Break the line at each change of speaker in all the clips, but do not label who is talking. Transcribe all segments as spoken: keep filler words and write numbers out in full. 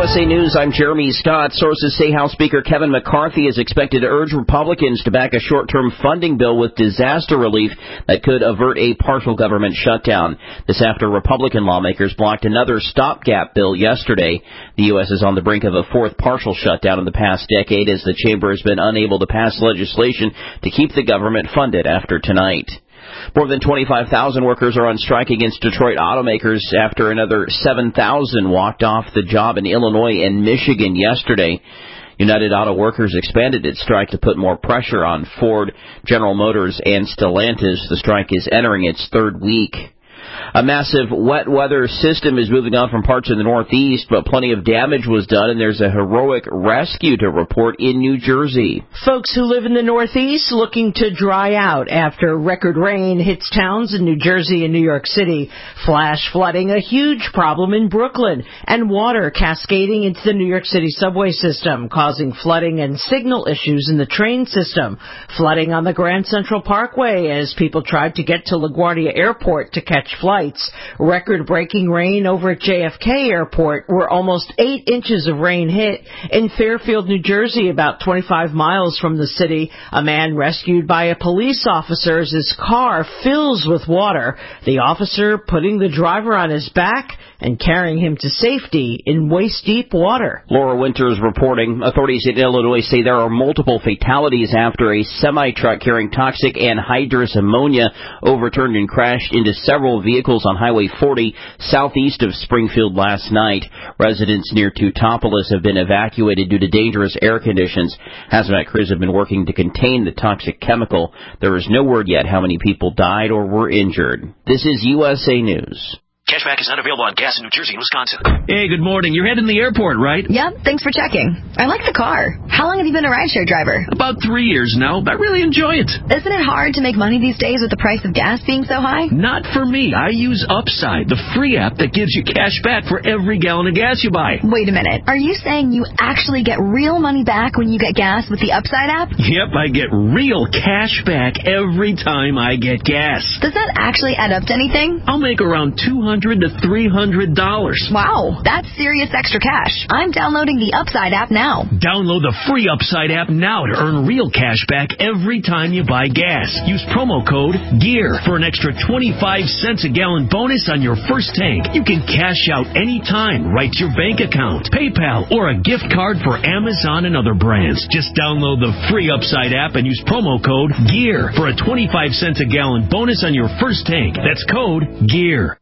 S A News, I'm Jeremy Scott. Sources say House Speaker Kevin McCarthy is expected to urge Republicans to back a short-term funding bill with disaster relief that could avert a partial government shutdown. This after Republican lawmakers blocked another stopgap bill yesterday. The U S is on the brink of a fourth partial shutdown in the past decade as the chamber has been unable to pass legislation to keep the government funded after tonight. More than twenty-five thousand workers are on strike against Detroit automakers after another seven thousand walked off the job in Illinois and Michigan yesterday. United Auto Workers expanded its strike to put more pressure on Ford, General Motors, and Stellantis. The strike is entering its third week. A massive wet weather system is moving on from parts of the Northeast, but plenty of damage was done, and there's a heroic rescue to report in New Jersey.
Folks who live in the Northeast looking to dry out after record rain hits towns in New Jersey and New York City. Flash flooding, a huge problem in Brooklyn, and water cascading into the New York City subway system, causing flooding and signal issues in the train system. Flooding on the Grand Central Parkway as people tried to get to LaGuardia Airport to catch flights. Record-breaking rain over at J F K Airport, where almost eight inches of rain hit. In Fairfield, New Jersey, about twenty-five miles from the city, a man rescued by a police officer as his car fills with water. The officer putting the driver on his back and carrying him to safety in waist-deep water.
Laura Winters reporting. Authorities in Illinois say there are multiple fatalities after a semi-truck carrying toxic anhydrous ammonia overturned and crashed into several vehicles on Highway forty southeast of Springfield last night. Residents near Teutopolis have been evacuated due to dangerous air conditions. Hazmat crews have been working to contain the toxic chemical. There is no word yet how many people died or were injured. This is U S A News.
Cashback is not available on gas in New Jersey and Wisconsin.
Hey, good morning. You're heading to the airport, right?
Yep, thanks for checking. I like the car. How long have you been a rideshare driver?
About three years now. I really enjoy it.
Isn't it hard to make money these days with the price of gas being so high?
Not for me. I use Upside, the free app that gives you cash back for every gallon of gas you buy.
Wait a minute. Are you saying you actually get real money back when you get gas with the Upside app?
Yep, I get real cash back every time I get gas.
Does that actually add up to anything?
I'll make around two hundred to three hundred dollars.
Wow, that's serious extra cash. I'm downloading the Upside app now.
Download the free Upside app now to earn real cash back every time you buy gas. Use promo code GEAR for an extra twenty-five cents a gallon bonus on your first tank. You can cash out anytime right to your bank account, PayPal, or a gift card for Amazon and other brands. Just download the free Upside app and use promo code GEAR for a twenty-five cents a gallon bonus on your first tank. That's code GEAR.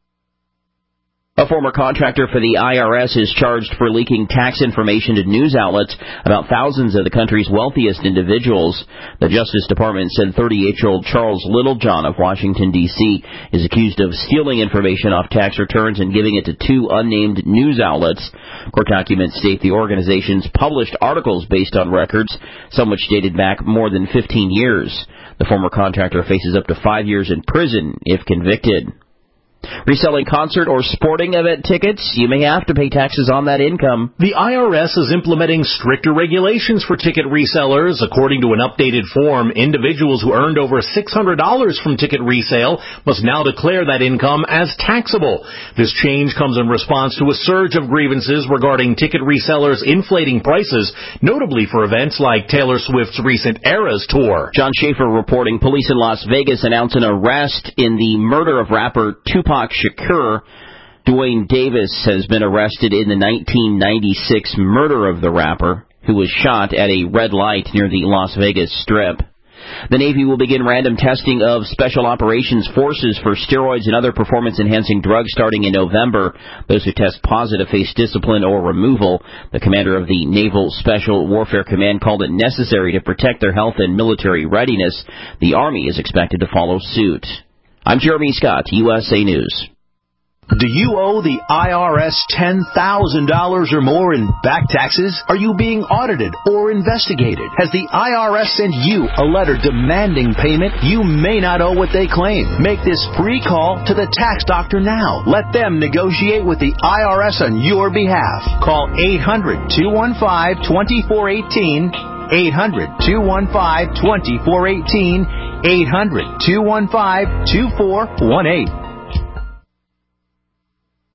A former contractor for the I R S is charged for leaking tax information to news outlets about thousands of the country's wealthiest individuals. The Justice Department said thirty-eight-year-old Charles Littlejohn of Washington, D C is accused of stealing information off tax returns and giving it to two unnamed news outlets. Court documents state the organizations published articles based on records, some which dated back more than fifteen years. The former contractor faces up to five years in prison if convicted. Reselling concert or sporting event tickets, you may have to pay taxes on that income.
The I R S is implementing stricter regulations for ticket resellers. According to an updated form, individuals who earned over six hundred dollars from ticket resale must now declare that income as taxable. This change comes in response to a surge of grievances regarding ticket resellers inflating prices, notably for events like Taylor Swift's recent Eras tour.
John Schaefer reporting. Police in Las Vegas announce an arrest in the murder of rapper Tupac Shakur. Dwayne Davis has been arrested in the nineteen ninety-six murder of the rapper, who was shot at a red light near the Las Vegas Strip. The Navy will begin random testing of Special Operations Forces for steroids and other performance-enhancing drugs starting in November. Those who test positive face discipline or removal. The commander of the Naval Special Warfare Command called it necessary to protect their health and military readiness. The Army is expected to follow suit. I'm Jeremy Scott, U S A News.
Do you owe the I R S ten thousand dollars or more in back taxes? Are you being audited or investigated? Has the I R S sent you a letter demanding payment? You may not owe what they claim. Make this free call to the tax doctor now. Let them negotiate with the I R S on your behalf. Call eight hundred, two one five, two four one eight, eight hundred, two one five, two four one eight, eight hundred, two one five, two four one eight.